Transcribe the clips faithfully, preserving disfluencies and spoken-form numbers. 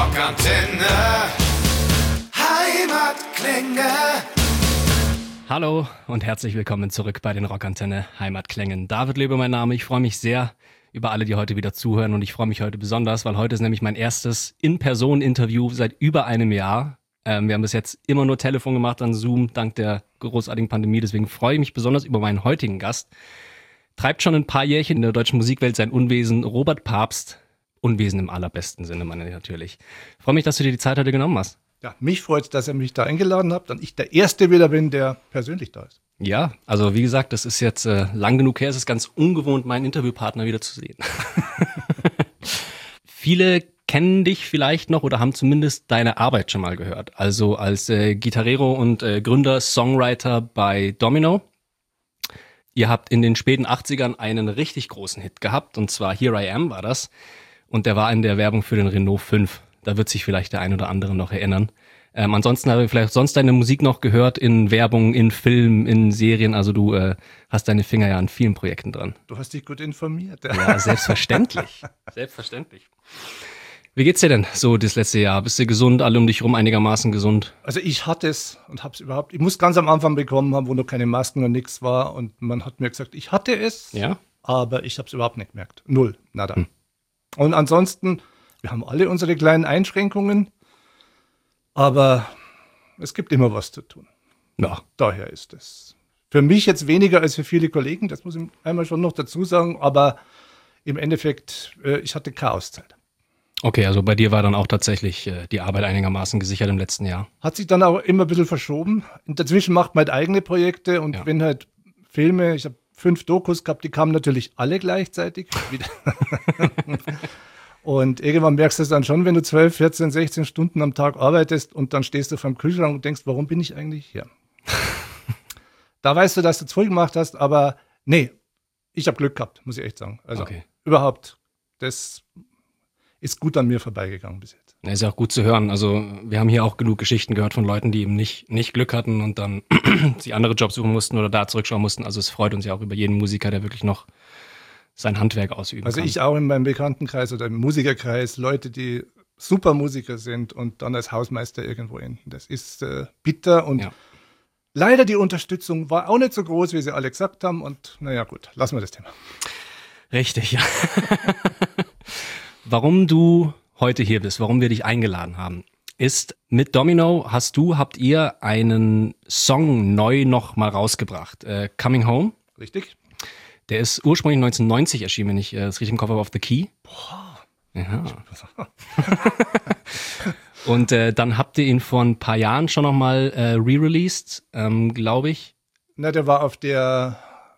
Rockantenne Heimatklänge. Hallo und herzlich willkommen zurück bei den Rockantenne Heimatklängen. David Löbe mein Name. Ich freue mich sehr über alle, die heute wieder zuhören, und ich freue mich heute besonders, weil heute ist nämlich mein erstes In-Person-Interview seit über einem Jahr. Ähm, wir haben bis jetzt immer nur Telefon gemacht, dann Zoom, dank der großartigen Pandemie. Deswegen freue ich mich besonders über meinen heutigen Gast. Treibt schon ein paar Jährchen in der deutschen Musikwelt sein Unwesen, Robert Pabst. Unwesen im allerbesten Sinne, meine ich natürlich. Ich freue mich, dass du dir die Zeit heute genommen hast. Ja, mich freut es, dass ihr mich da eingeladen habt und ich der Erste wieder bin, der persönlich da ist. Ja, also wie gesagt, das ist jetzt äh, lang genug her. Es ist ganz ungewohnt, meinen Interviewpartner wieder zu sehen. Viele kennen dich vielleicht noch oder haben zumindest deine Arbeit schon mal gehört. Also als äh, Gitarrero und äh, Gründer, Songwriter bei Domino. Ihr habt in den späten achtzigern einen richtig großen Hit gehabt, und zwar Here I Am war das. Und der war in der Werbung für den Renault fünf. Da wird sich vielleicht der ein oder andere noch erinnern. Ähm, ansonsten habe ich vielleicht sonst deine Musik noch gehört in Werbung, in Filmen, in Serien. Also du äh, hast deine Finger ja an vielen Projekten dran. Du hast dich gut informiert. Ja, selbstverständlich. Selbstverständlich. Wie geht's dir denn so das letzte Jahr? Bist du gesund, alle um dich rum einigermaßen gesund? Also ich hatte es und habe es überhaupt, ich muss ganz am Anfang bekommen haben, wo noch keine Masken und nichts war. Und man hat mir gesagt, ich hatte es, ja? Aber ich habe es überhaupt nicht gemerkt. Null, nada. Hm. Und ansonsten, wir haben alle unsere kleinen Einschränkungen, aber es gibt immer was zu tun. Ja. Daher ist es für mich jetzt weniger als für viele Kollegen, das muss ich einmal schon noch dazu sagen, aber im Endeffekt, äh, ich hatte Chaoszeit. Okay, also bei dir war dann auch tatsächlich äh, die Arbeit einigermaßen gesichert im letzten Jahr. Hat sich dann auch immer ein bisschen verschoben. Dazwischen macht man halt eigene Projekte und ja. Wenn halt Filme, ich habe fünf Dokus gehabt, die kamen natürlich alle gleichzeitig. Und irgendwann merkst du es dann schon, wenn du zwölf, vierzehn, sechzehn Stunden am Tag arbeitest und dann stehst du vor dem Kühlschrank und denkst, warum bin ich eigentlich hier? Da weißt du, dass du es voll gemacht hast, aber nee, ich habe Glück gehabt, muss ich echt sagen. Also okay. Überhaupt, das ist gut an mir vorbeigegangen bis jetzt. Ja, ist ja auch gut zu hören. Also wir haben hier auch genug Geschichten gehört von Leuten, die eben nicht, nicht Glück hatten und dann sich andere Jobs suchen mussten oder da zurückschauen mussten. Also es freut uns ja auch über jeden Musiker, der wirklich noch sein Handwerk ausüben also kann. Also ich auch in meinem Bekanntenkreis oder im Musikerkreis, Leute, die super Musiker sind und dann als Hausmeister irgendwo enden. Das ist äh, bitter und ja. Leider die Unterstützung war auch nicht so groß, wie sie alle gesagt haben, und naja gut, lassen wir das Thema. Richtig, ja. Warum du heute hier bist, warum wir dich eingeladen haben, ist, mit Domino hast du, habt ihr einen Song neu noch mal rausgebracht, äh, Coming Home. Richtig. Der ist ursprünglich neunzehnhundertneunzig erschienen, wenn ich äh, das richtig im Kopf habe, auf The Key. Boah. Ja. Und äh, dann habt ihr ihn vor ein paar Jahren schon noch mal äh, re-released, ähm, glaube ich. Na, der war auf der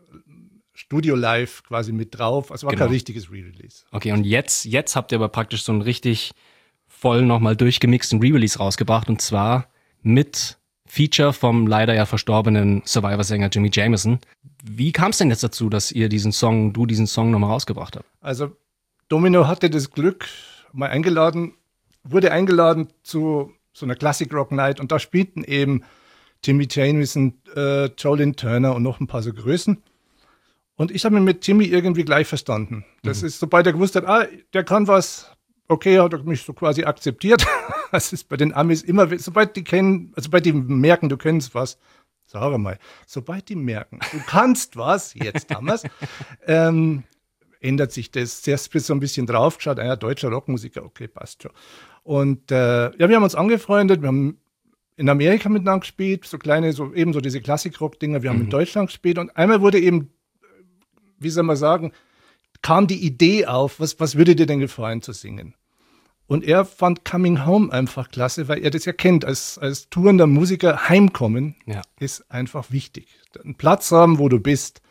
Studio Live quasi mit drauf. Also war genau. Kein richtiges Re-Release. Okay, und jetzt, jetzt habt ihr aber praktisch so einen richtig voll nochmal durchgemixten Re-Release rausgebracht, und zwar mit Feature vom leider ja verstorbenen Survivor-Sänger Jimmy Jamison. Wie kam es denn jetzt dazu, dass ihr diesen Song, du diesen Song nochmal rausgebracht habt? Also Domino hatte das Glück, mal eingeladen, wurde eingeladen zu so einer Classic Rock Night, und da spielten eben Jimmy Jamison, äh, Jolene Turner und noch ein paar so Größen. Und ich habe mich mit Jimmy irgendwie gleich verstanden. Das mhm. ist, sobald er gewusst hat, ah, der kann was, okay, hat er mich so quasi akzeptiert. Das ist bei den Amis immer, sobald die kennen, sobald die merken, du kennst was, sag mal, sobald die merken, du kannst was, jetzt haben wir's, ähm, ändert sich das. Zuerst wird so ein bisschen draufgeschaut, ah ja, deutscher Rockmusiker, okay, passt schon. Und äh, ja, wir haben uns angefreundet, wir haben in Amerika miteinander gespielt, so kleine, so eben so diese Klassik-Rock-Dinger, wir haben mhm. in Deutschland gespielt, und einmal wurde eben, wie soll man sagen, kam die Idee auf, was, was würde dir denn gefallen zu singen? Und er fand Coming Home einfach klasse, weil er das ja kennt, als, als tourender Musiker heimkommen ja. ist einfach wichtig. Einen Platz haben, wo du bist.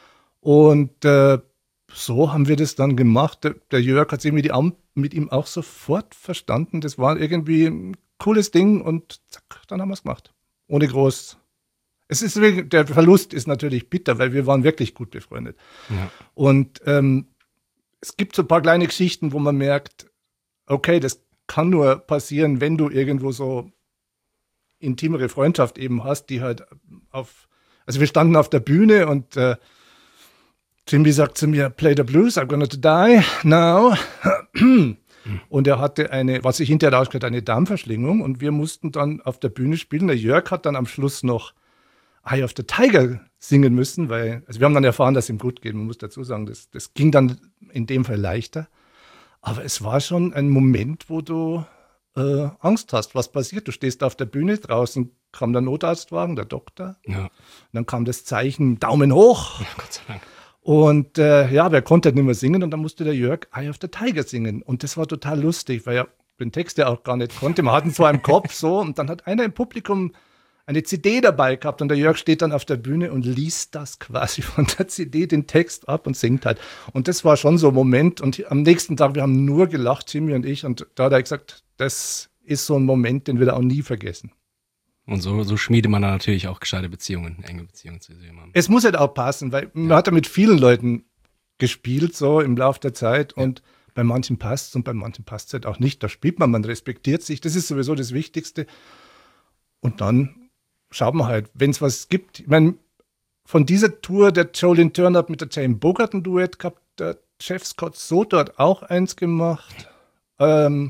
Und äh, so haben wir das dann gemacht. Der, der Jörg hat sich mit, die, mit ihm auch sofort verstanden. Das war irgendwie ein cooles Ding, und zack, dann haben wir es gemacht. Ohne groß. Es ist, der Verlust ist natürlich bitter, weil wir waren wirklich gut befreundet. Ja. Und ähm, es gibt so ein paar kleine Geschichten, wo man merkt, okay, das kann nur passieren, wenn du irgendwo so intimere Freundschaft eben hast, die halt auf, also wir standen auf der Bühne und äh, Jimmy sagt zu mir, play the blues, I'm gonna die now. Mhm. Und er hatte eine, was sich hinterher rausgestellt, eine Darmverschlingung. Und wir mussten dann auf der Bühne spielen. Der Jörg hat dann am Schluss noch Eye of the Tiger singen müssen, weil, also wir haben dann erfahren, dass es ihm gut geht. Man muss dazu sagen, das, das ging dann in dem Fall leichter. Aber es war schon ein Moment, wo du äh, Angst hast, was passiert. Du stehst auf der Bühne, draußen kam der Notarztwagen, der Doktor. Ja. Und dann kam das Zeichen Daumen hoch. Ja, Gott sei Dank. Und äh, ja, wer konnte nicht mehr singen und dann musste der Jörg Eye of the Tiger singen. Und das war total lustig, weil er den Text ja auch gar nicht konnte. Man hat ihn zwar im Kopf so und dann hat einer im Publikum eine C D dabei gehabt und der Jörg steht dann auf der Bühne und liest das quasi von der C D, den Text ab und singt halt. Und das war schon so ein Moment. Und am nächsten Tag, wir haben nur gelacht, Jimmy und ich. Und da hat er gesagt, das ist so ein Moment, den wir da auch nie vergessen. Und so, so schmiedet man dann natürlich auch gescheite Beziehungen, enge Beziehungen zu jemandem. Es muss halt auch passen, weil man hat ja mit vielen Leuten gespielt, so im Laufe der Zeit. Und bei manchen passt es und bei manchen passt es halt auch nicht. Da spielt man, man respektiert sich. Das ist sowieso das Wichtigste. Und dann schaut man halt, wenn es was gibt. Ich meine, von dieser Tour, der Jolene Turner hat mit der Jane Bogart ein Duett gehabt, der Jeff Scott Soto hat auch eins gemacht. Ähm,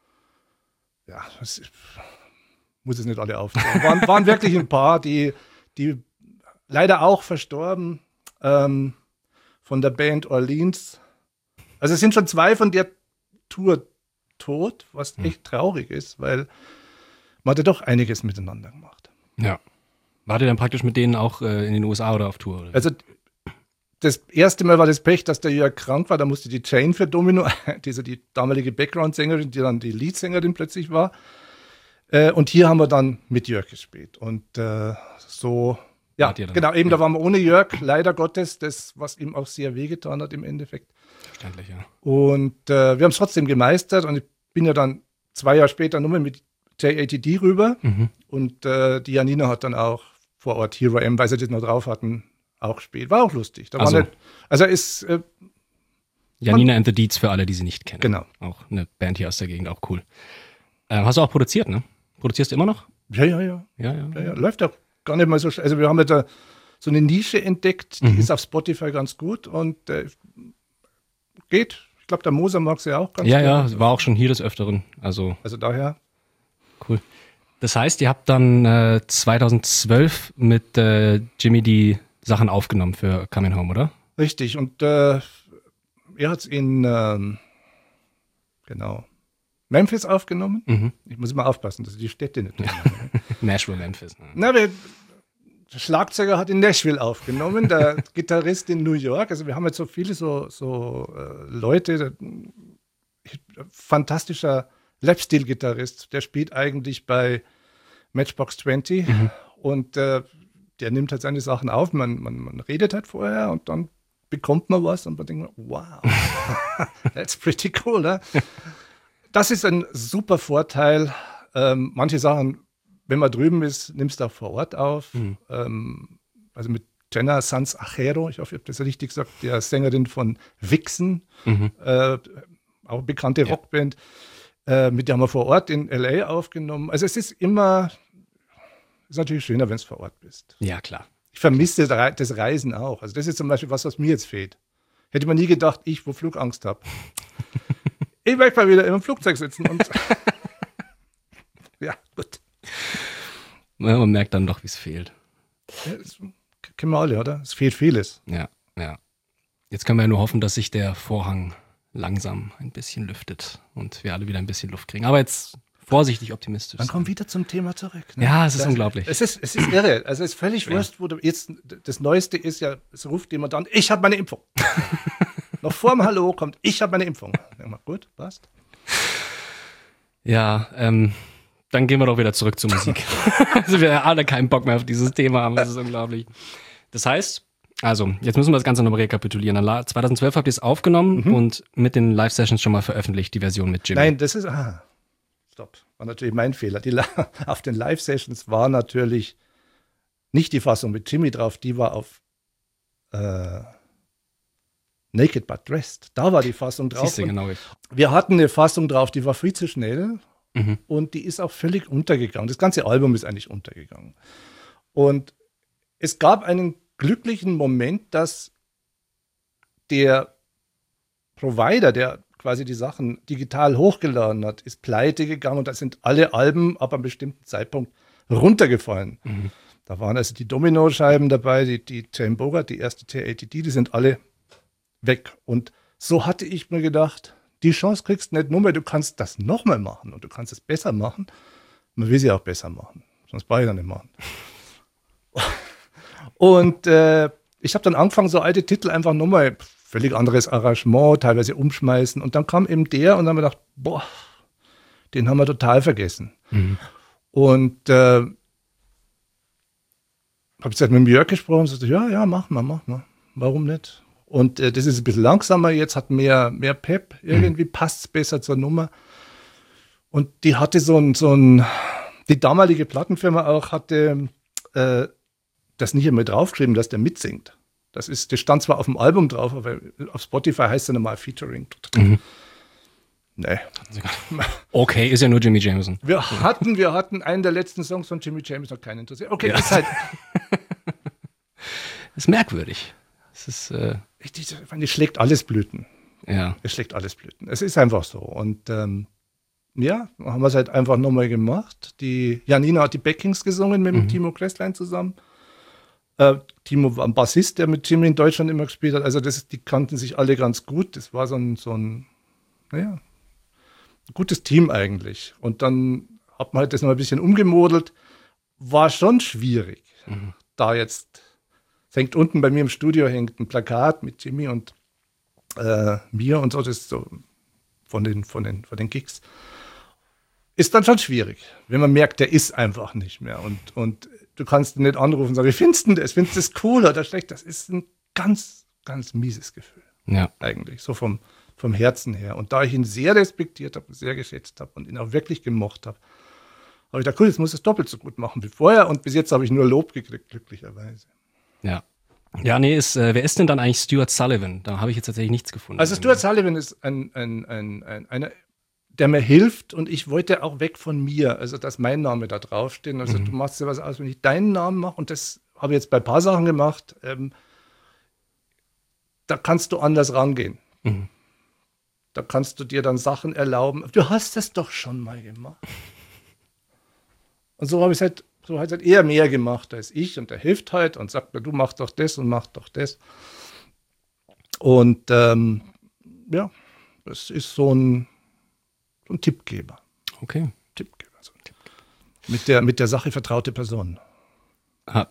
ja, das ist, muss es nicht alle aufzählen. Waren, waren wirklich ein paar, die, die leider auch verstorben, ähm, von der Band Orleans. Also es sind schon zwei von der Tour tot, was echt traurig ist, weil man hat ja doch einiges miteinander gemacht. Ja. Wart ihr dann praktisch mit denen auch äh, in den U S A oder auf Tour? Oder? Also das erste Mal war das Pech, dass der Jörg krank war. Da musste die Jane für Domino, diese die damalige Background-Sängerin, die dann die Leadsängerin plötzlich war. Äh, und hier haben wir dann mit Jörg gespielt. Und äh, so, ja, genau, eben ja. Da waren wir ohne Jörg, leider Gottes, das, was ihm auch sehr wehgetan hat im Endeffekt. Verständlich, ja. Und äh, wir haben es trotzdem gemeistert. Und ich bin ja dann zwei Jahre später nur mit J A T D rüber. Mhm. Und äh, die Janina hat dann auch vor Ort Hero M, weil sie das noch drauf hatten, auch gespielt. War auch lustig. Da also, war nicht, also ist äh, Janina man, and the Deeds für alle, die sie nicht kennen. Genau. Auch eine Band hier aus der Gegend, auch cool. Äh, hast du auch produziert, ne? Produzierst du immer noch? Ja, ja, ja. ja, ja. ja, ja. Läuft auch gar nicht mal so schnell. Also wir haben ja da so eine Nische entdeckt, die mhm. ist auf Spotify ganz gut und äh, geht. Ich glaube, der Moser mag sie ja auch ganz ja, gut. Ja, ja, war auch schon hier des Öfteren. Also, also daher. Cool. Das heißt, ihr habt dann äh, zweitausendzwölf mit äh, Jimmy die Sachen aufgenommen für Coming Home, oder? Richtig. Und äh, er hat es in ähm, genau Memphis aufgenommen. Mhm. Ich muss immer aufpassen, dass ich die Städte nicht ja. Nashville, Memphis. Ne? Na, wir, der Schlagzeuger hat in Nashville aufgenommen, der Gitarrist in New York. Also wir haben jetzt so viele so, so äh, Leute, fantastischer Lapsteel-Gitarrist, der spielt eigentlich bei Matchbox zwanzig mhm. und äh, der nimmt halt seine Sachen auf, man, man, man redet halt vorher und dann bekommt man was und man denkt, wow, that's pretty cool. Ne? Das ist ein super Vorteil. Ähm, manche Sachen, wenn man drüben ist, nimmst du auch vor Ort auf. Mhm. Ähm, also mit Jenna Sanz Achero, ich hoffe, ich habe das richtig gesagt, der Sängerin von Vixen, mhm. äh, auch bekannte ja. Rockband. Äh, mit der haben wir vor Ort in L A aufgenommen. Also es ist immer, ist natürlich schöner, wenn du vor Ort bist. Ja, klar. Ich vermisse das Reisen auch. Also das ist zum Beispiel was, was mir jetzt fehlt. Hätte man nie gedacht, ich, wo Flugangst habe. Ich möchte mal wieder im Flugzeug sitzen und ja, gut. Ja, man merkt dann doch, wie es fehlt. Ja, das kennen wir alle, oder? Es fehlt vieles. Ja, ja. Jetzt können wir ja nur hoffen, dass sich der Vorhang langsam ein bisschen lüftet und wir alle wieder ein bisschen Luft kriegen. Aber jetzt vorsichtig optimistisch. Dann kommen wir wieder zum Thema zurück. Ne? Ja, es ist das, unglaublich. Es ist, es ist irre. Also es ist völlig ja. wurscht, wo du jetzt, das Neueste ist ja, es ruft jemand an, ich habe meine Impfung. Noch vor dem Hallo kommt, ich habe meine Impfung. Ja, mal gut, passt. Ja, ähm, dann gehen wir doch wieder zurück zur Musik. Also wir alle keinen Bock mehr auf dieses Thema haben, das ist unglaublich. Das heißt, also, jetzt müssen wir das Ganze nochmal rekapitulieren. zweitausendzwölf habt ihr es aufgenommen mhm. und mit den Live-Sessions schon mal veröffentlicht, die Version mit Jimmy. Nein, das ist, ah, stopp, war natürlich mein Fehler. Die, auf den Live-Sessions war natürlich nicht die Fassung mit Jimmy drauf, die war auf äh, Naked But Dressed. Da war die Fassung drauf. Siehst du, genau. Wir hatten eine Fassung drauf, die war viel zu schnell mhm. und die ist auch völlig untergegangen. Das ganze Album ist eigentlich untergegangen. Und es gab einen glücklichen Moment, dass der Provider, der quasi die Sachen digital hochgeladen hat, ist pleite gegangen und da sind alle Alben ab einem bestimmten Zeitpunkt runtergefallen. Mhm. Da waren also die Domino-Scheiben dabei, die, die Jane Bogart, die erste T A T D, die sind alle weg. Und so hatte ich mir gedacht, die Chance kriegst du nicht nur mehr, du kannst das nochmal machen und du kannst es besser machen. Man will sie auch besser machen, sonst brauche ich das nicht machen. Und äh, ich habe dann angefangen, so alte Titel einfach nochmal, völlig anderes Arrangement, teilweise umschmeißen. Und dann kam eben der und dann haben wir gedacht, boah, den haben wir total vergessen. Mhm. Und äh, habe jetzt mit dem Jörg gesprochen und sagte, ja, ja, mach mal, mach mal. Warum nicht? Und äh, das ist ein bisschen langsamer jetzt, hat mehr, mehr Pep, irgendwie mhm. passt es besser zur Nummer. Und die hatte so ein, so ein, die damalige Plattenfirma auch hatte äh, das nicht einmal draufgeschrieben, dass der mitsingt. Das ist, das stand zwar auf dem Album drauf, aber auf Spotify heißt es normal Featuring. Mhm. Nee. Okay, ist ja nur Jimmy Jameson. Wir hatten, wir hatten einen der letzten Songs von Jimmy Jameson, keinen interessiert. Okay, ja. ist halt. ist merkwürdig. Es ist, äh ich, ich meine, es schlägt alles Blüten. Ja. Es schlägt alles Blüten. Es ist einfach so. Und ähm, ja, haben wir es halt einfach nochmal gemacht. Die Janina hat die Backings gesungen mit dem mhm. Timo Kresslein zusammen. Äh, Timo war ein Bassist, der mit Jimmy in Deutschland immer gespielt hat. Also das, die kannten sich alle ganz gut. Das war so ein, so ein naja, ein gutes Team eigentlich. Und dann hat man halt das noch ein bisschen umgemodelt. War schon schwierig. Mhm. Da jetzt, es hängt unten bei mir im Studio, hängt ein Plakat mit Jimmy und äh, mir und so, das ist so von den, von den, von den Gigs. Ist dann schon schwierig, wenn man merkt, der ist einfach nicht mehr. Und, und du kannst ihn nicht anrufen und sagen, wie findest du das? Findest du das cool oder schlecht? Das ist ein ganz, ganz mieses Gefühl. Ja. Eigentlich, so vom, vom Herzen her. Und da ich ihn sehr respektiert habe, sehr geschätzt habe und ihn auch wirklich gemocht habe, habe ich gedacht, cool, jetzt muss ich es doppelt so gut machen wie vorher. Und bis jetzt habe ich nur Lob gekriegt, glücklicherweise. Ja. Ja, nee, ist, äh, wer ist denn dann eigentlich Stuart Sullivan? Da habe ich jetzt tatsächlich nichts gefunden. Also Stuart Sullivan ist ein, ein, ein, ein, einer, der mir hilft und ich wollte auch weg von mir, also dass mein Name da draufsteht. Also mhm. du machst dir was aus, wenn ich deinen Namen mache und das habe ich jetzt bei ein paar Sachen gemacht, ähm, da kannst du anders rangehen. Mhm. Da kannst du dir dann Sachen erlauben. Du hast das doch schon mal gemacht. Und so habe ich es halt, so halt eher mehr gemacht als ich und der hilft halt und sagt mir, du mach doch das und mach doch das. Und ähm, ja, das ist so ein So ein Tippgeber. Okay. Tippgeber, so ein Tippgeber. Mit der, mit der Sache vertraute Person. Hat,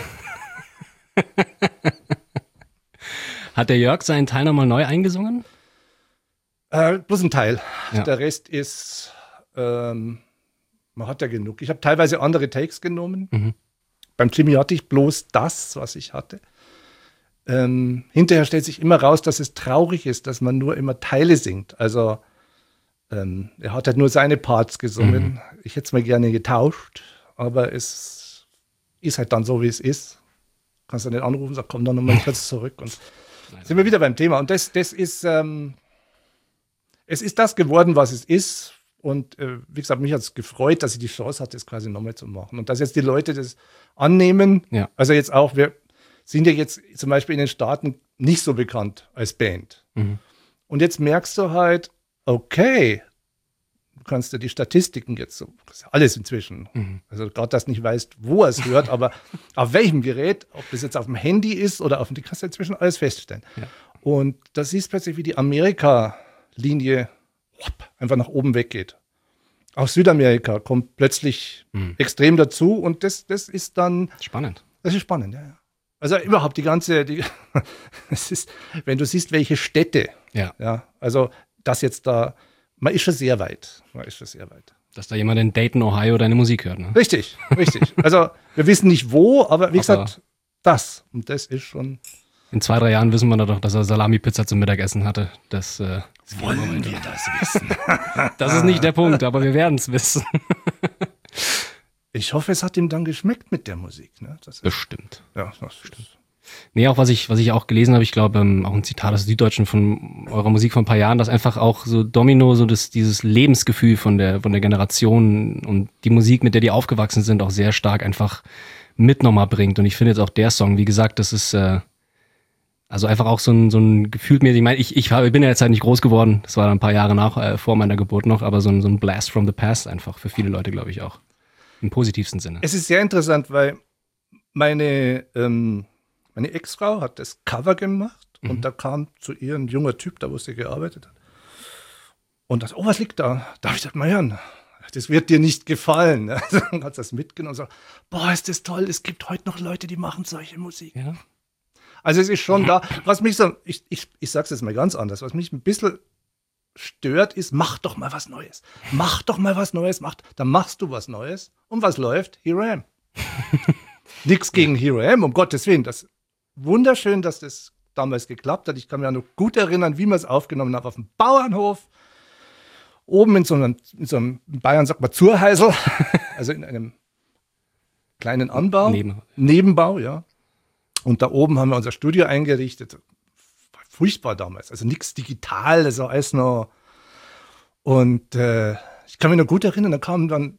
Hat der Jörg seinen Teil nochmal neu eingesungen? Äh, bloß ein Teil. Ja. Der Rest ist, ähm, man hat ja genug. Ich habe teilweise andere Takes genommen. Mhm. Beim Jimmy hatte ich bloß das, was ich hatte. Ähm, hinterher stellt sich immer raus, dass es traurig ist, dass man nur immer Teile singt. Also Ähm, er hat halt nur seine Parts gesungen. Mhm. Ich hätte es mir gerne getauscht, aber es ist halt dann so, wie es ist. Kannst du nicht anrufen, sag, komm dann nochmal kurz zurück. Und Nein. sind wir wieder beim Thema. Und das, das ist, ähm, es ist das geworden, was es ist. Und äh, wie gesagt, mich hat es gefreut, dass ich die Chance hatte, das quasi nochmal zu machen. Und dass jetzt die Leute das annehmen. Ja. Also jetzt auch, wir sind ja jetzt zum Beispiel in den Staaten nicht so bekannt als Band. Mhm. Und jetzt merkst du halt, okay, du kannst ja die Statistiken jetzt so, das ist ja alles inzwischen, mhm. also gerade, dass du nicht weißt, wo er es hört, aber auf welchem Gerät, ob das jetzt auf dem Handy ist oder auf dem, die kannst du inzwischen alles feststellen. Ja. Und da siehst du plötzlich, wie die Amerika-Linie einfach nach oben weggeht. Auch Südamerika kommt plötzlich mhm. extrem dazu und das, das ist dann... Spannend. Das ist spannend, ja, ja. Also überhaupt die ganze, die, es ist, wenn du siehst, welche Städte, ja, ja also das jetzt da, man ist schon sehr weit. Man ist schon sehr weit. Dass da jemand in Dayton, Ohio deine Musik hört, ne? Richtig, richtig. Also wir wissen nicht wo, aber wie aber gesagt, das. Und das ist schon... In zwei, drei Jahren wissen wir doch, dass er Salami-Pizza zum Mittagessen hatte. Das äh, wollen wir das wissen. Das ist nicht der Punkt, aber wir werden es wissen. Ich hoffe, es hat ihm dann geschmeckt mit der Musik. Ne? Das ist, Bestimmt. Ja, das stimmt. Nee, auch was ich, was ich auch gelesen habe, ich glaube, ähm, auch ein Zitat aus Süddeutschen von eurer Musik von ein paar Jahren, dass einfach auch so Domino, so das, dieses Lebensgefühl von der, von der Generation und die Musik, mit der die aufgewachsen sind, auch sehr stark einfach mit nochmal bringt. Und ich finde jetzt auch der Song, wie gesagt, das ist, äh, Also einfach auch so ein, so ein gefühlt mir, ich meine, ich, ich, hab, ich bin ja jetzt halt nicht groß geworden, das war ein paar Jahre nach, äh, vor meiner Geburt noch, aber so ein, so ein Blast from the Past einfach für viele Leute, glaube ich auch. Im positivsten Sinne. Es ist sehr interessant, weil meine, ähm, meine Ex-Frau hat das Cover gemacht mhm. und da kam zu ihr ein junger Typ, da wo sie gearbeitet hat. Und das, oh, was liegt da? Darf ich das mal hören? Das wird dir nicht gefallen. Dann hat sie das mitgenommen und sagt, boah, ist das toll, es gibt heute noch Leute, die machen solche Musik. Ja. Also es ist schon da, was mich so, ich, ich, ich sag's jetzt mal ganz anders, was mich ein bisschen stört, ist, mach doch mal was Neues. Mach doch mal was Neues, mach, dann machst du was Neues. Und was läuft? Here I Am. Nichts gegen Here I Am, um Gottes Willen. Das wunderschön, dass das damals geklappt hat. Ich kann mich auch noch gut erinnern, wie man es aufgenommen hat auf dem Bauernhof. Oben in so einem, in so einem in Bayern sagt man Zurheisel, also in einem kleinen Anbau. Neben. Nebenbau, ja. Und da oben haben wir unser Studio eingerichtet. War furchtbar damals. Also nichts digital, das war alles noch. Und äh, ich kann mich noch gut erinnern, da kamen dann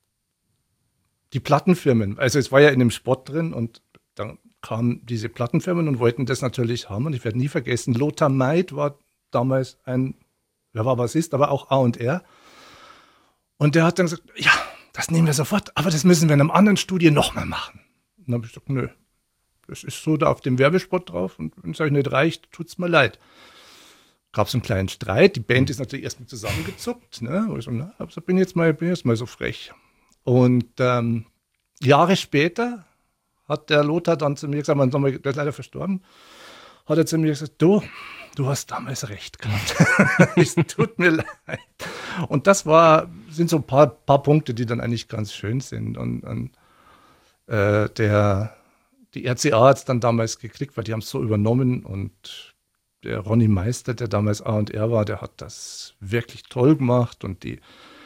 die Plattenfirmen. Also es war ja in dem Spot drin und dann kamen diese Plattenfirmen und wollten das natürlich haben. Und ich werde nie vergessen, Lothar Maid war damals ein, wer war was ist, aber auch A und R. Und der hat dann gesagt, ja, das nehmen wir sofort, aber das müssen wir in einem anderen Studio nochmal machen. Und dann habe ich gesagt, nö. Das ist so da auf dem Werbespot drauf und wenn es euch nicht reicht, tut's mir leid. Gab es einen kleinen Streit, die Band ist natürlich erstmal zusammengezuckt, ne? Und ich so, na, also bin jetzt mal, bin jetzt mal so frech. Und ähm, Jahre später hat der Lothar dann zu mir gesagt, mein Sommer, der ist leider verstorben, hat er zu mir gesagt, du, du hast damals recht gehabt. Es tut mir leid. Und das war, sind so ein paar, paar Punkte, die dann eigentlich ganz schön sind. Und, und äh, der Die R C A hat es dann damals gekriegt, weil die haben es so übernommen und der Ronny Meister, der damals A und R war, der hat das wirklich toll gemacht und die,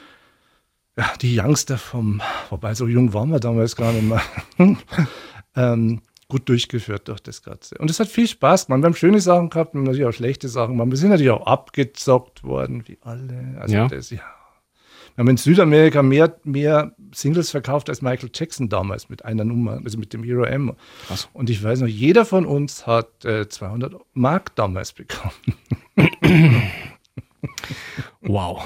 ja, die Youngster vom, wobei so jung waren wir damals gar nicht mehr, ähm, gut durchgeführt durch das Ganze. Und es hat viel Spaß gemacht. Wir haben schöne Sachen gehabt, wir haben natürlich auch schlechte Sachen gemacht. Wir sind natürlich auch abgezockt worden, wie alle. Also ja. das, ja. Wir haben in Südamerika mehr, mehr Singles verkauft als Michael Jackson damals mit einer Nummer, also mit dem Here I Am. Krass. Und ich weiß noch, jeder von uns hat äh, zweihundert Mark damals bekommen. Wow.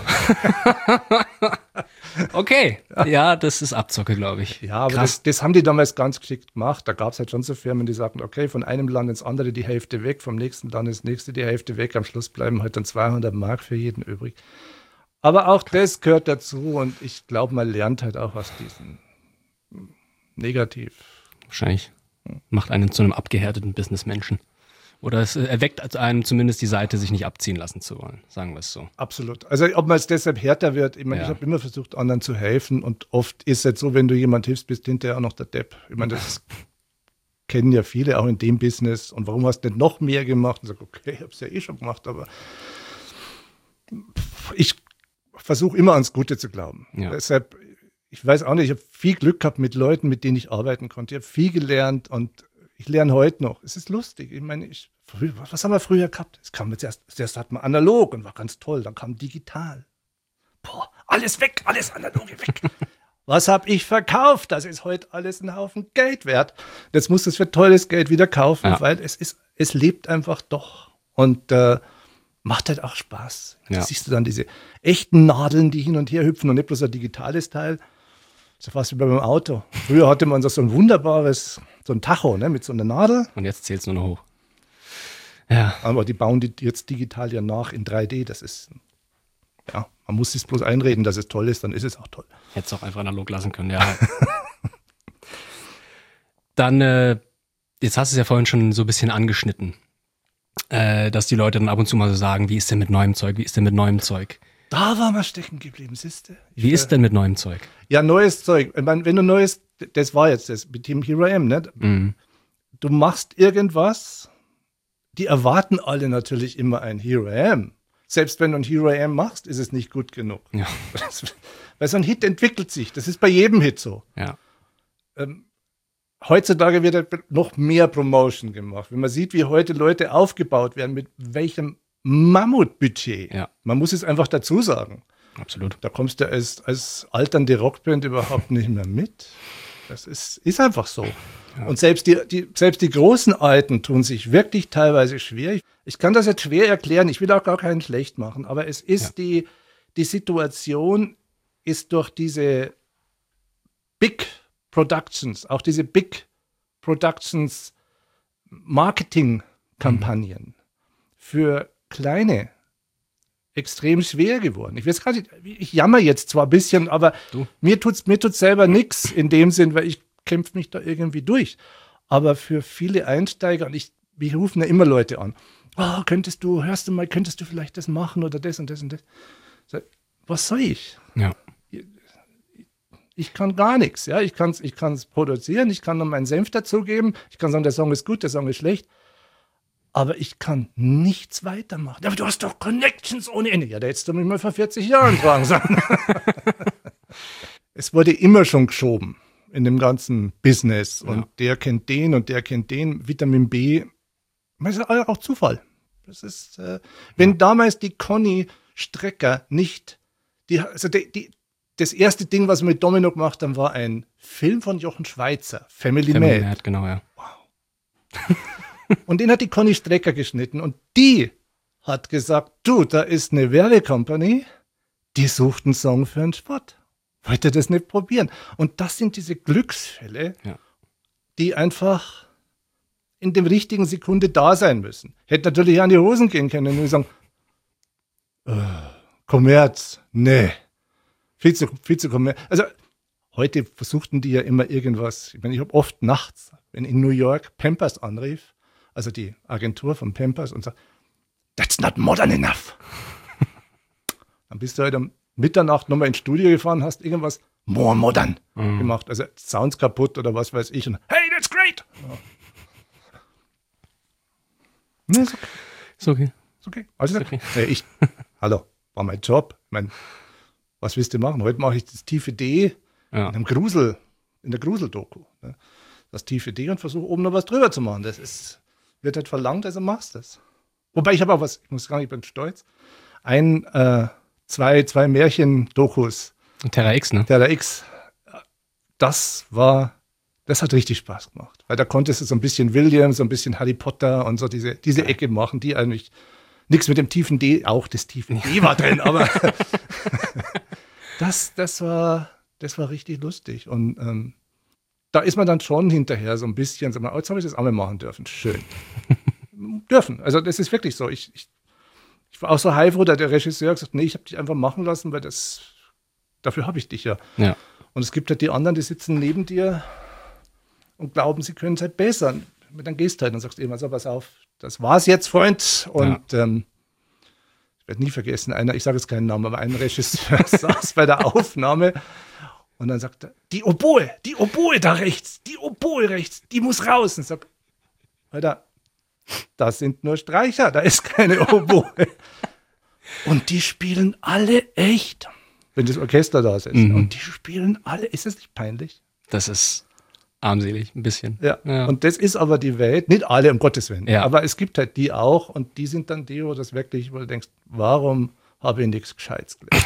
Okay, ja, das ist Abzocke, glaube ich. Ja, aber das, das haben die damals ganz geschickt gemacht. Da gab es halt schon so Firmen, die sagten, okay, von einem Land ins andere die Hälfte weg, vom nächsten Land ins nächste die Hälfte weg. Am Schluss bleiben halt dann zweihundert Mark für jeden übrig. Aber auch das gehört dazu und ich glaube, man lernt halt auch aus diesen negativ. Wahrscheinlich macht einen zu einem abgehärteten Businessmenschen. Oder es erweckt einem zumindest die Seite, sich nicht abziehen lassen zu wollen, sagen wir es so. Absolut. Also ob man es deshalb härter wird, ich meine, Ja. ich habe immer versucht, anderen zu helfen und oft ist es jetzt so, wenn du jemand hilfst, bist du hinterher auch noch der Depp. Ich meine, das kennen ja viele auch in dem Business und warum hast du nicht noch mehr gemacht? Und sag, okay, ich habe es ja eh schon gemacht, aber ich versuche immer ans Gute zu glauben. Ja. Deshalb, ich weiß auch nicht, ich habe viel Glück gehabt mit Leuten, mit denen ich arbeiten konnte. Ich habe viel gelernt und ich lerne heute noch. Es ist lustig. Ich meine, ich, früher, was haben wir früher gehabt? Es kam jetzt erst, zuerst hat man analog und war ganz toll. Dann kam digital. Boah, alles weg, alles analoge weg. Was habe ich verkauft? Das ist heute alles ein Haufen Geld wert. Jetzt musst du es für teures Geld wieder kaufen, Ja. weil es ist, es lebt einfach doch. Und äh, macht halt auch Spaß. Ja. Da siehst du dann diese echten Nadeln, die hin und her hüpfen und nicht bloß ein digitales Teil. So fast wie beim Auto. Früher hatte man so ein wunderbares, so ein Tacho, ne, mit so einer Nadel. Und jetzt zählt es nur noch hoch. Ja. Aber die bauen die jetzt digital ja nach in drei D. Das ist, ja, man muss sich bloß einreden, dass es toll ist, dann ist es auch toll. Hätte es auch einfach analog lassen können, ja. Dann, äh, jetzt hast du es ja vorhin schon so ein bisschen angeschnitten, äh, dass die Leute dann ab und zu mal so sagen, wie ist denn mit neuem Zeug, wie ist denn mit neuem Zeug? Da war man stecken geblieben, siehste. Wie ist denn mit neuem Zeug? Ja, neues Zeug. Ich meine, wenn du neues, das war jetzt das mit dem Here I Am, ne? Mhm. Du machst irgendwas, die erwarten alle natürlich immer ein Here I Am. Selbst wenn du ein Here I Am machst, ist es nicht gut genug. Ja. Das, weil so ein Hit entwickelt sich. Das ist bei jedem Hit so. Ja. Ähm, heutzutage wird halt noch mehr Promotion gemacht. Wenn man sieht, wie heute Leute aufgebaut werden, mit welchem Mammutbudget. Ja. Man muss es einfach dazu sagen. Absolut. Da kommst du als, als alternde Rockband überhaupt nicht mehr mit. Das ist, ist einfach so. Ja. Und selbst die, die, selbst die großen Alten tun sich wirklich teilweise schwer. Ich kann das jetzt schwer erklären, ich will auch gar keinen schlecht machen, aber es ist ja. die, die Situation ist durch diese Big Productions, auch diese Big Productions Marketing-Kampagnen mhm. für kleine extrem schwer geworden. Ich weiß gar nicht, ich jammer jetzt zwar ein bisschen, aber du. mir tut's mir tut's selber nichts in dem Sinn, weil ich kämpfe mich da irgendwie durch. Aber für viele Einsteiger, und ich, wir rufen ja immer Leute an, oh, könntest du, hörst du mal, könntest du vielleicht das machen oder das und das und das. So, was soll ich? Ja. Ich, ich kann gar nichts. Ja? Ich kann es ich kann's produzieren, ich kann noch meinen Senf dazugeben, ich kann sagen, der Song ist gut, der Song ist schlecht. Aber ich kann nichts weitermachen. Aber du hast doch Connections ohne Ende. Ja, da hättest du mich mal vor vierzig Jahren fragen sollen. Es wurde immer schon geschoben in dem ganzen Business. Und ja. der kennt den und der kennt den. Vitamin B, das ist auch Zufall. Das ist, äh, wenn ja. damals die Conny Strecker nicht, die, also die, die, das erste Ding, was wir mit Domino gemacht haben, war ein Film von Jochen Schweizer, Family, Family Mad. Mad. Genau, ja. Wow. Und den hat die Conny Strecker geschnitten und die hat gesagt, du, da ist eine Werbecompany, die sucht einen Song für einen Spot. Wollt ihr das nicht probieren? Und das sind diese Glücksfälle, ja. die einfach in der richtigen Sekunde da sein müssen. Hätte natürlich an die Hosen gehen können und sagen, äh, Kommerz, nee, viel zu, viel zu Kommerz. Also heute versuchten die ja immer irgendwas, ich meine, ich habe oft nachts, wenn in New York Pampers anrief, also die Agentur von Pampers, und sagt, that's not modern enough. Dann bist du halt um Mitternacht nochmal ins Studio gefahren, hast irgendwas more modern mhm. gemacht. Also Sounds kaputt oder was weiß ich. Und hey, that's great! Ja. Nee, ist okay. Ist okay. Ist okay. Also, ist okay. Nee, ich, hallo, war mein Job. Ich mein, was willst du machen? Heute mache ich das tiefe D ja. in einem Grusel, in der Grusel-Doku. Ne? Das tiefe D und versuche oben noch was drüber zu machen. Das ist wird halt verlangt, also machst du das. Wobei ich habe auch was, ich muss sagen, ich bin stolz, ein, äh, zwei, zwei Märchen-Dokus. Terra X, ne? Terra X. Das war, das hat richtig Spaß gemacht. Weil da konntest du so ein bisschen William, so ein bisschen Harry Potter und so diese, diese Ecke machen, die eigentlich nichts mit dem tiefen D, auch das tiefen D war drin, aber das, das war, das war richtig lustig. Und ähm, da ist man dann schon hinterher so ein bisschen, so, oh, jetzt habe ich das einmal machen dürfen. Schön. dürfen. Also das ist wirklich so. Ich, ich, ich war auch so heilfroh, da der Regisseur hat gesagt, nee, ich habe dich einfach machen lassen, weil das, dafür habe ich dich ja. ja. Und es gibt halt die anderen, die sitzen neben dir und glauben, sie können es halt besser. Und dann gehst du halt und sagst immer so, pass auf, das war's jetzt, Freund. Und ja. ähm, ich werde nie vergessen, einer, ich sage jetzt keinen Namen, aber ein Regisseur saß bei der Aufnahme. Und dann sagt er, die Oboe, die Oboe da rechts, die Oboe rechts, die muss raus. Und ich sage, Alter, das sind nur Streicher, da ist keine Oboe. Und die spielen alle echt, wenn das Orchester da ist. Mhm. Und die spielen alle, ist das nicht peinlich? Das ist armselig, ein bisschen. Ja. ja, und das ist aber die Welt, nicht alle, um Gottes Willen, ja. aber es gibt halt die auch und die sind dann die, wo das wirklich, wo du denkst, warum habe ich nichts Gescheites gelernt?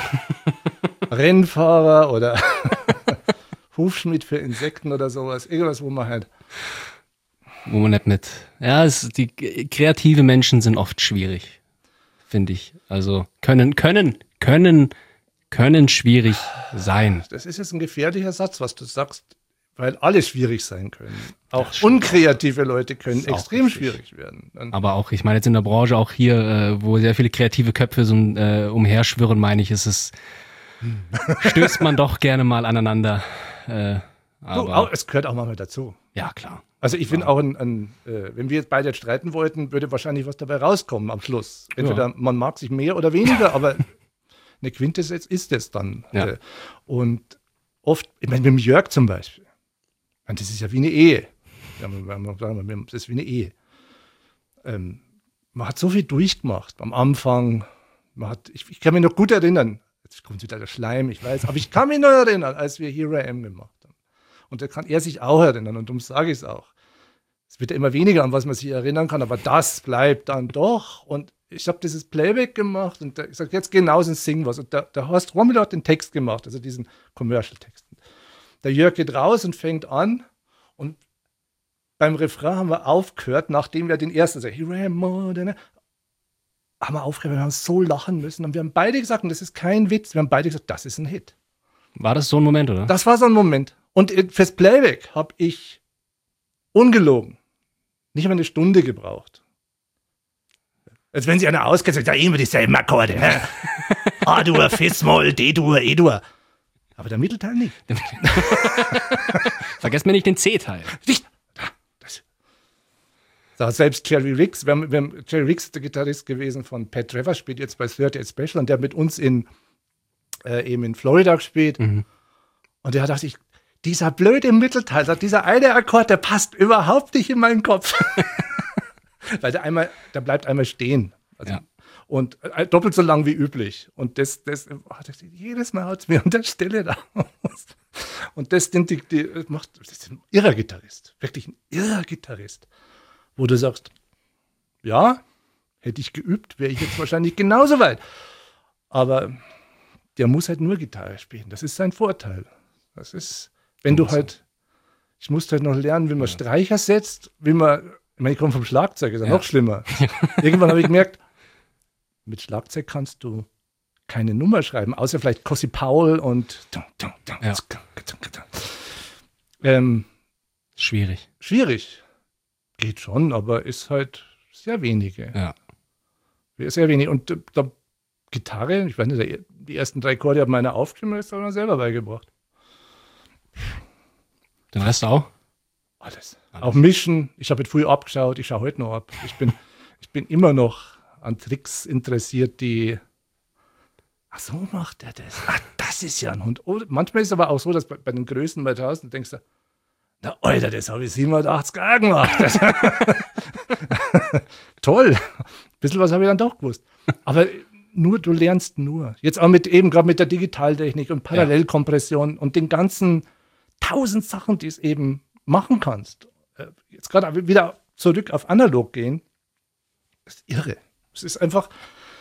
Rennfahrer oder Hufschmied für Insekten oder sowas. Irgendwas, wo man halt. Wo man nicht mit. Ja, es, die kreative Menschen sind oft schwierig, finde ich. Also können, können, können, können schwierig sein. Das ist jetzt ein gefährlicher Satz, was du sagst, weil alle schwierig sein können. Auch unkreative Leute können extrem schwierig werden. Dann Aber auch, ich meine jetzt in der Branche, auch hier, äh, wo sehr viele kreative Köpfe so äh, umherschwirren, meine ich, ist es stößt man doch gerne mal aneinander. Äh, aber du, auch, es gehört auch manchmal dazu. Ja, klar. Also ich finde ja. auch, ein, ein, äh, wenn wir jetzt beide jetzt streiten wollten, würde wahrscheinlich was dabei rauskommen am Schluss. Entweder ja. man mag sich mehr oder weniger, aber eine Quintessenz ist es dann. Ja. Äh, und oft, ich meine, mit dem Jörg zum Beispiel, das ist ja wie eine Ehe. Ja, das ist wie eine Ehe. Ähm, man hat so viel durchgemacht am Anfang. Man hat, ich, ich kann mich noch gut erinnern, jetzt kommt wieder der Schleim, ich weiß, aber ich kann mich noch erinnern, als wir Here I Am gemacht haben. Und da kann er sich auch erinnern und darum sage ich es auch. Es wird ja immer weniger, an was man sich erinnern kann, aber das bleibt dann doch. Und ich habe dieses Playback gemacht und der, ich sage, jetzt geh raus und sing was. Und der, der Horst Rommel hat den Text gemacht, also diesen Commercial-Text. Der Jörg geht raus und fängt an und beim Refrain haben wir aufgehört, nachdem wir den ersten, also Here I am more than a, haben wir aufgehört, wir haben so lachen müssen. Und wir haben beide gesagt, und das ist kein Witz, wir haben beide gesagt, das ist ein Hit. War das so ein Moment, oder? Das war so ein Moment. Und fürs Playback habe ich ungelogen nicht mal eine Stunde gebraucht. Als wenn sie einer ausgeht, sagt, ja, immer dieselben Akkorde. A-Dur, Fis-Moll, D-Dur, E-Dur. Aber der Mittelteil nicht. Vergesst mir nicht den C-Teil. Nicht. Das. So, selbst Jerry Riggs, wir haben, wir haben, Jerry Riggs, der Gitarrist gewesen von Pat Trevor, spielt jetzt bei thirty-eight Special und der hat mit uns in, äh, eben in Florida gespielt. Mhm. Und der hat gedacht, ich, dieser blöde Mittelteil, dieser eine Akkord, der passt überhaupt nicht in meinen Kopf. Weil der einmal, der bleibt einmal stehen. Also, ja. Und äh, doppelt so lang wie üblich. Und das, das, oh, das jedes Mal haut es mir an der Stelle raus. Und das, die, die, die, macht, das ist ein irrer Gitarrist. Wirklich ein irrer Gitarrist. Wo du sagst, ja, hätte ich geübt, wäre ich jetzt wahrscheinlich genauso weit. Aber der muss halt nur Gitarre spielen. Das ist sein Vorteil. Das ist, wenn du halt, ich musste halt noch lernen, wie man ja. Streicher setzt, wie man, ich meine, ich komme vom Schlagzeug, ist ja, ja noch schlimmer. Irgendwann habe ich gemerkt, mit Schlagzeug kannst du keine Nummer schreiben, außer vielleicht Cossi Powell und ja. ähm, schwierig. Schwierig. Geht schon, aber ist halt sehr wenige. Ja. Sehr wenig. Und äh, da, Gitarre, ich weiß nicht, die ersten drei Akkorde haben meine aufgeschrieben, das habe ich mir selber beigebracht. Den Rest auch? Alles. Alles. Auch Mischen. Ich habe jetzt früh abgeschaut, ich schaue heute noch ab. Ich bin, ich bin immer noch an Tricks interessiert, die ach, so macht er das. Ach, das ist ja ein Hund. Oh, manchmal ist es aber auch so, dass bei, bei den Größen bei tausend denkst du, na, Alter, das habe ich siebenhundertachtzig Jahre gemacht. Toll. Ein bisschen was habe ich dann doch gewusst. Aber nur, du lernst nur. Jetzt auch mit eben gerade mit der Digitaltechnik und Parallelkompression ja. und den ganzen tausend Sachen, die es eben machen kannst. Jetzt gerade wieder zurück auf analog gehen. Das ist irre. Es ist einfach,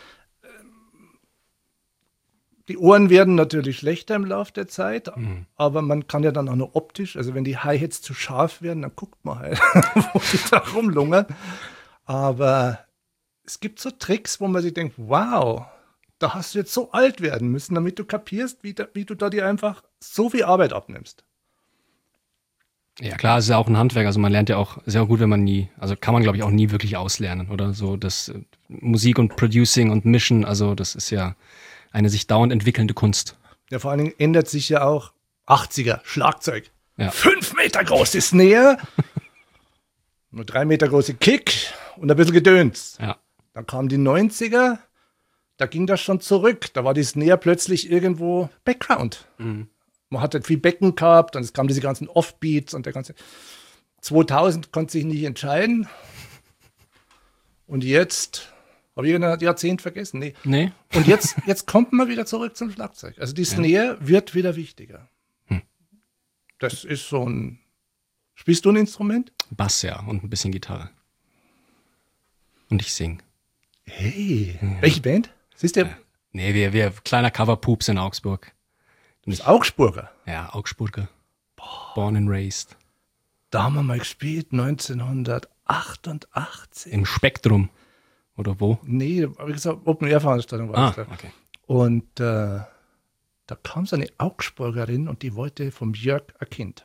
die Ohren werden natürlich schlechter im Laufe der Zeit, mhm. aber man kann ja dann auch noch optisch, also wenn die Hi-Hats zu scharf werden, dann guckt man halt, wo die da rumlungern. Aber es gibt so Tricks, wo man sich denkt, wow, da hast du jetzt so alt werden müssen, damit du kapierst, wie, da, wie du da dir einfach so viel Arbeit abnimmst. Ja klar, es ist ja auch ein Handwerk, also man lernt ja auch sehr gut, wenn man nie, also kann man glaube ich auch nie wirklich auslernen, oder so, das äh, Musik und Producing und Mischen, also das ist ja eine sich dauernd entwickelnde Kunst. Ja, vor allen Dingen ändert sich ja auch achtziger Schlagzeug. Ja. Fünf Meter große Snare, nur drei Meter große Kick und ein bisschen Gedöns. Ja. Dann kamen die neunziger, da ging das schon zurück, da war die Snare plötzlich irgendwo Background. Mhm. Man hatte viel Becken gehabt und es kamen diese ganzen Offbeats und der ganze zweitausend konnte sich nicht entscheiden. Und jetzt habe ich ein Jahrzehnt vergessen. Nee. nee. Und jetzt, jetzt kommt man wieder zurück zum Schlagzeug. Also die Snare ja. wird wieder wichtiger. Hm. Das ist so ein... Spielst du ein Instrument? Bass, ja. Und ein bisschen Gitarre. Und ich sing. Hey. Ja. Welche Band? Siehst du? Ja. Nee, wir, wir kleiner Cover-Pups in Augsburg. Du bist Augsburger? Ja, Augsburger. Boah. Born and raised. Da haben wir mal gespielt, neunzehnhundertachtundachtzig. Im Spektrum. Oder wo? Nee, wie gesagt, Open-Air-Veranstaltung war ah, das da. Okay. Und äh, da kam so eine Augsburgerin und die wollte vom Jörg ein Kind.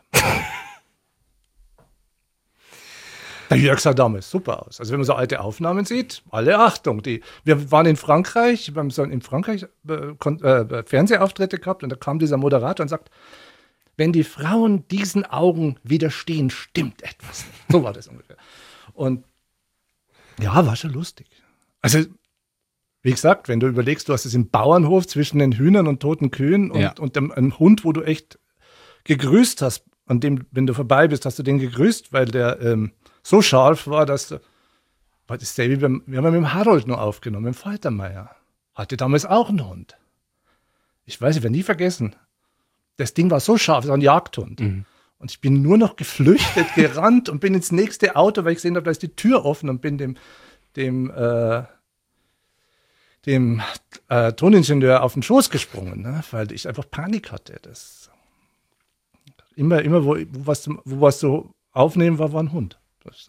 Der Jörg sah damals super aus. Also wenn man so alte Aufnahmen sieht, alle Achtung. Die, wir waren in Frankreich, wir haben so in Frankreich äh, äh, Fernsehauftritte gehabt und da kam dieser Moderator und sagt, wenn die Frauen diesen Augen widerstehen, stimmt etwas nicht. So war das ungefähr. Und ja, war schon lustig. Also, wie gesagt, wenn du überlegst, du hast es im Bauernhof zwischen den Hühnern und toten Kühen und, ja. und dem, einem Hund, wo du echt gegrüßt hast, an dem, wenn du vorbei bist, hast du den gegrüßt, weil der ähm, so scharf war, dass du, war das wie beim, wir haben ja mit dem Harold noch aufgenommen, mit dem Faltermeier. Hatte damals auch einen Hund. Ich weiß, ich werde nie vergessen. Das Ding war so scharf, es war ein Jagdhund. Mhm. Und ich bin nur noch geflüchtet, gerannt und bin ins nächste Auto, weil ich gesehen habe, da ist die Tür offen und bin dem, dem, äh, dem äh, Toningenieur auf den Schoß gesprungen, ne? Weil ich einfach Panik hatte. Das immer, immer wo, wo, was, wo was so aufnehmen war, war ein Hund. Das,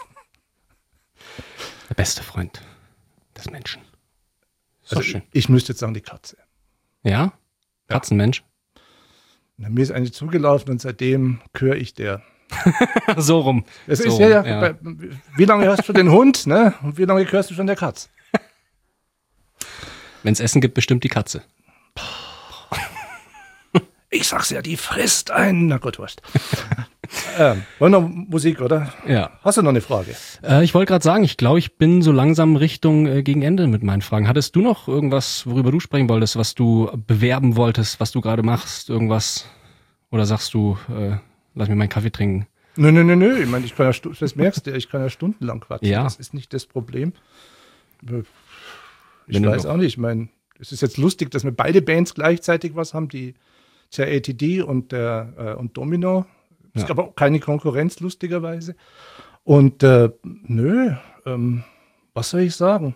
Der beste Freund des Menschen. So also schön. Ich, ich müsste jetzt sagen, die Katze. Ja? Katzenmensch? Na, mir ist eine zugelaufen und seitdem höre ich der. So rum. Es so ist rum, ja, ja, ja. Bei, wie lange hörst du den Hund, ne? Und wie lange hörst du schon der Katz? Wenn es Essen gibt, bestimmt die Katze. Ich sag's ja, die frisst einen. Na gut, wurscht. ähm, wollen wir noch Musik, oder? Ja. Hast du noch eine Frage? Äh, ich wollte gerade sagen, ich glaube, ich bin so langsam Richtung äh, gegen Ende mit meinen Fragen. Hattest du noch irgendwas, worüber du sprechen wolltest, was du bewerben wolltest, was du gerade machst, irgendwas? Oder sagst du, äh, lass mir meinen Kaffee trinken? Nö, nö, nö, nö. Ich meine, ich kann ja, stu- das merkst du, ich kann ja stundenlang quatschen. Ja. Das ist nicht das Problem. Ich Wenn du weiß noch- auch nicht. Ich meine, es ist jetzt lustig, dass wir beide Bands gleichzeitig was haben, die T A T D und, der, äh, und Domino. Es Ja. gab auch keine Konkurrenz, lustigerweise. Und äh, nö, ähm, was soll ich sagen?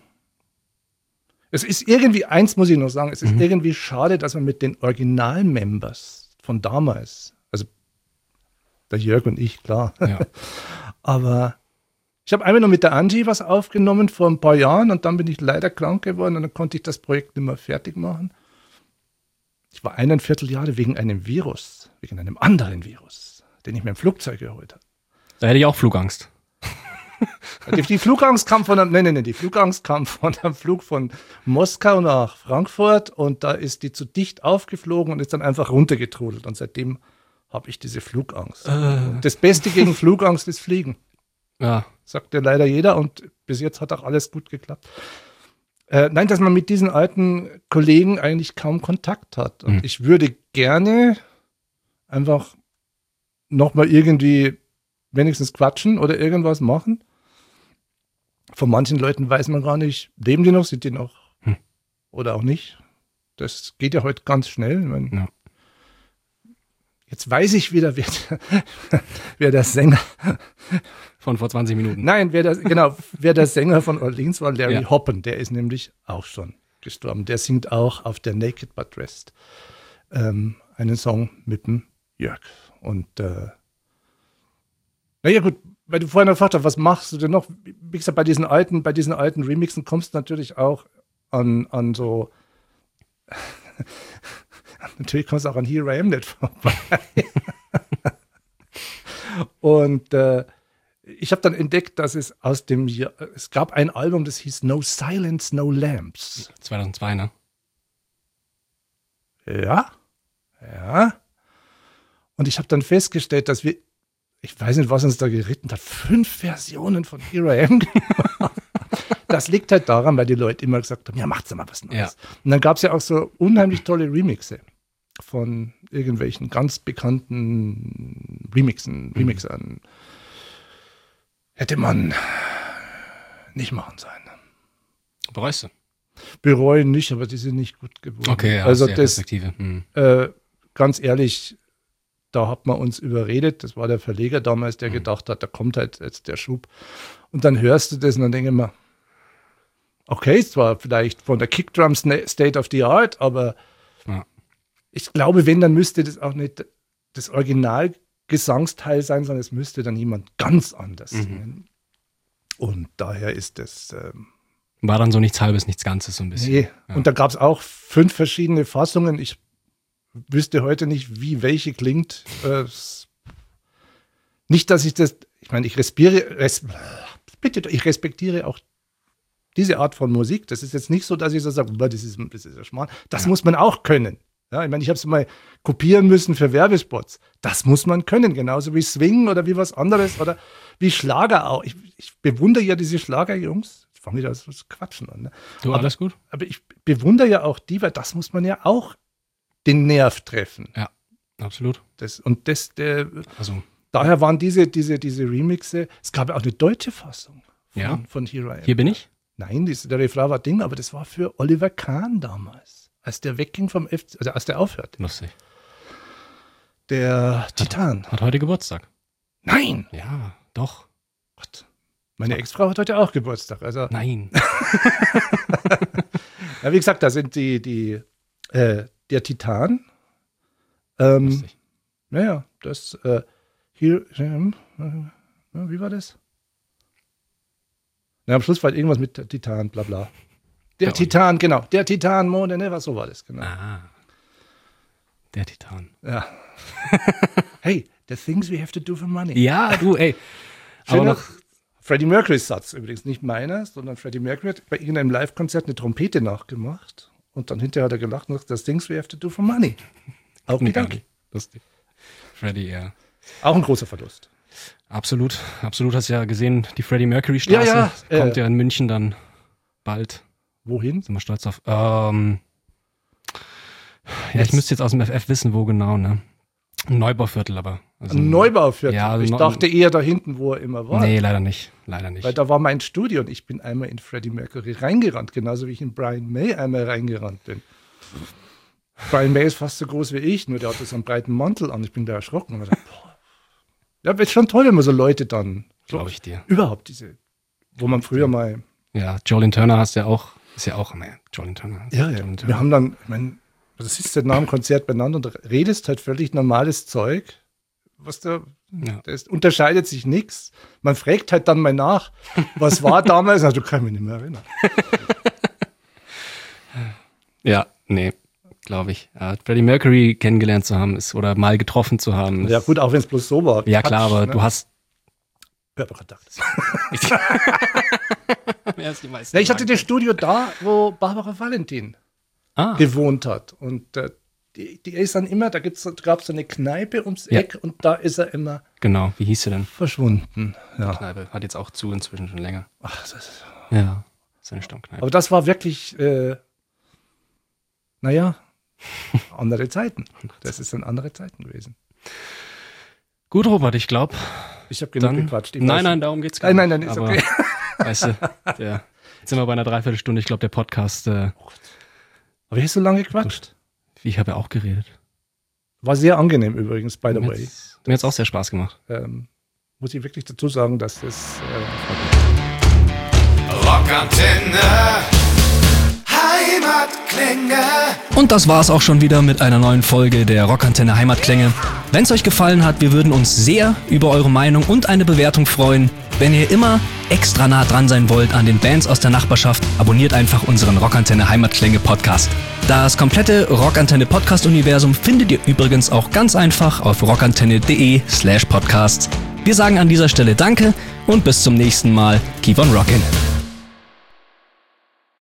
Es ist irgendwie, eins muss ich noch sagen, es ist Mhm. irgendwie schade, dass man mit den Original-Members von damals, also der Jörg und ich, klar, Ja. aber ich habe einmal noch mit der Angie was aufgenommen vor ein paar Jahren und dann bin ich leider krank geworden und dann konnte ich das Projekt nicht mehr fertig machen. Ich war eineinviertel Jahre wegen einem Virus, wegen einem anderen Virus, den ich mir im Flugzeug geholt habe. Da hätte ich auch Flugangst. Die, die Flugangst kam von einem, nein, nein, nein, die Flugangst kam von einem Flug von Moskau nach Frankfurt und da ist die zu dicht aufgeflogen und ist dann einfach runtergetrudelt und seitdem habe ich diese Flugangst. Äh. Das Beste gegen Flugangst ist Fliegen. Ja. Sagt ja leider jeder und bis jetzt hat auch alles gut geklappt. Äh, nein, dass man mit diesen alten Kollegen eigentlich kaum Kontakt hat. Und Mhm. ich würde gerne einfach nochmal irgendwie wenigstens quatschen oder irgendwas machen. Von manchen Leuten weiß man gar nicht, leben die noch, sind die noch Hm. oder auch nicht. Das geht ja heute ganz schnell. Ich meine, Ja. Jetzt weiß ich wieder, wer, wer der Sänger Von vor zwanzig Minuten. Nein, wer der, genau, wer der Sänger von Orleans war, Larry Ja. Hoppen, der ist nämlich auch schon gestorben. Der singt auch auf der Naked But Dressed ähm, einen Song mit dem Jörg. Und äh, naja gut, weil du vorhin gefragt hast, was machst du denn noch? Wie gesagt, bei diesen alten, bei diesen alten Remixen kommst du natürlich auch an, an so natürlich kommst du auch an Here I Am nicht vorbei. Und äh, ich habe dann entdeckt, dass es aus dem Jahr, es gab ein Album, das hieß No Silence, No Lamps. zweitausendzwei, ne? Ja, ja. Und ich habe dann festgestellt, dass wir, ich weiß nicht, was uns da geritten hat, fünf Versionen von Here I Am gemacht. Das liegt halt daran, weil die Leute immer gesagt haben, ja, macht's doch mal was Neues. Ja. Und dann gab es ja auch so unheimlich tolle Remixe von irgendwelchen ganz bekannten Remixen, Remixern. Hätte man nicht machen sollen. Bereust du? Bereuen nicht, aber die sind nicht gut geworden. Okay, ja, also aus der das, Perspektive. Hm. äh, ganz ehrlich, da hat man uns überredet. Das war der Verleger damals, der Mhm. gedacht hat, da kommt halt jetzt der Schub. Und dann hörst du das und dann denke ich mir, okay, es war vielleicht von der Kickdrum State of the Art, aber Ja. ich glaube, wenn, dann müsste das auch nicht das Originalgesangsteil sein, sondern es müsste dann jemand ganz anders Mhm. singen. Und daher ist das ähm, War dann so nichts Halbes, nichts Ganzes so ein bisschen. nee. Ja. Und da gab es auch fünf verschiedene Fassungen. Ich wüsste heute nicht, wie welche klingt. Äh, s- nicht, dass ich das, ich meine, ich respiere, res, bitte, ich respektiere auch diese Art von Musik. Das ist jetzt nicht so, dass ich so sage, "Boah, das ist, das ist ja Schmarrn. Das Ja. muss man auch können. Ja, ich meine, ich habe es mal kopieren müssen für Werbespots. Das muss man können, genauso wie Swing oder wie was anderes oder wie Schlager auch. Ich, ich bewundere ja diese Schlagerjungs. Ich fange wieder so zu quatschen an. Ne? Du, Aber- alles gut? Aber ich bewundere ja auch die, weil das muss man ja auch den Nerv treffen. Absolut. Das, und das, der, Also, daher waren diese, diese, diese Remixe, es gab ja auch eine deutsche Fassung von, Ja. von Here I Am. hier bin ich. Nein, das, der Refrain war Ding, aber das war für Oliver Kahn damals, als der wegging vom F C, also als der aufhört. Lustig. Der Titan. Hat heute Geburtstag. Nein! Ja, doch. Gott. Meine Ex-Frau hat heute auch Geburtstag. Also, Nein. ja, wie gesagt, da sind die, die, äh, der Titan. Ähm, Lustig. naja, das, äh, hier, ähm, äh, wie war das? Ja, am Schluss war halt irgendwas mit der Titan, bla bla. Der Ja, Titan, genau. Der Titan, more than ever, so war das, genau. Ah. Der Titan. Ja. Hey, the things we have to do for money. Ja, du, ey. Aber Schöner noch, Freddie Mercurys Satz übrigens, nicht meiner, sondern Freddie Mercury hat bei irgendeinem Live-Konzert eine Trompete nachgemacht und dann hinterher hat er gelacht und gesagt, the things we have to do for money. Auch nee, gar Gedanke. nicht. Lustig. Freddy, ja. Auch ein großer Verlust. Absolut, absolut. Hast ja gesehen, die Freddie Mercury Straße Ja, ja, kommt äh, ja in München dann bald. Wohin? Sind wir stolz auf. Ähm, ja, Jetzt. ich müsste jetzt aus dem F F wissen, wo genau, ne? Ein Neubauviertel aber. Also, Ein Neubauviertel. Ja, also ich neu- dachte eher da hinten, wo er immer war. Nee, leider nicht. Leider nicht. Weil da war mein Studio und ich bin einmal in Freddie Mercury reingerannt, genauso wie ich in Brian May einmal reingerannt bin. Brian May ist fast so groß wie ich, nur der hat so einen breiten Mantel an. Ich bin da erschrocken. Und dachte, boah. Ja, ist schon toll, wenn man so Leute dann. So, Glaube ich dir. Überhaupt diese, wo man früher mal. Ja, Jolene Turner hast ja auch, ist ja auch, naja, Jolene Turner. Ja, ja. Jolene Turner. Wir haben dann, ich meine, du sitzt ja nach dem Konzert beieinander und redest halt völlig normales Zeug. Was da, Ja. das unterscheidet sich nichts. Man fragt halt dann mal nach, was war damals? Also, du kannst mich nicht mehr erinnern. Ja, nee, glaube ich. Ja, Freddie Mercury kennengelernt zu haben ist oder mal getroffen zu haben. Ja, ist- gut, auch wenn es bloß so war. Ja, klar, aber ne? du hast. Körperkontakt. Ja, ist die meisten Ja, ich hatte sagen. das Studio da, wo Barbara Valentin Ah, gewohnt hat. Und äh, die, die ist dann immer, da gab es so eine Kneipe ums Ja. Eck und da ist er immer genau. Wie hieß sie denn? verschwunden. Ja. Kneipe. Hat jetzt auch zu inzwischen schon länger. Ach, das ist, Ja. Seine Stammkneipe. aber das war wirklich, äh, naja, andere Zeiten. Das ist dann andere Zeiten gewesen. Gut, Robert, ich glaube. Ich habe genug Dann. gequatscht. Ich Nein, weiß- nein, darum geht's gar Nein, nicht. nein, nein, ist Aber, okay. Weißt du, der, jetzt sind wir bei einer Dreiviertelstunde. Ich glaube, der Podcast, äh, Aber ich habe so lange gequatscht. ich habe ja auch geredet. War sehr angenehm übrigens, by the Mir way. hat's, mir hat's auch sehr Spaß gemacht. Ähm, muss ich wirklich dazu sagen, dass das äh, Rockantenne, Heimatklänge. Und das war's auch schon wieder mit einer neuen Folge der Rockantenne Heimatklänge. Wenn es euch gefallen hat, wir würden uns sehr über eure Meinung und eine Bewertung freuen. Wenn ihr immer extra nah dran sein wollt an den Bands aus der Nachbarschaft, abonniert einfach unseren Rockantenne Heimatklänge Podcast. Das komplette Rockantenne Podcast Universum findet ihr übrigens auch ganz einfach auf rockantenne.de slash podcasts. Wir sagen an dieser Stelle Danke und bis zum nächsten Mal. Keep on rockin'.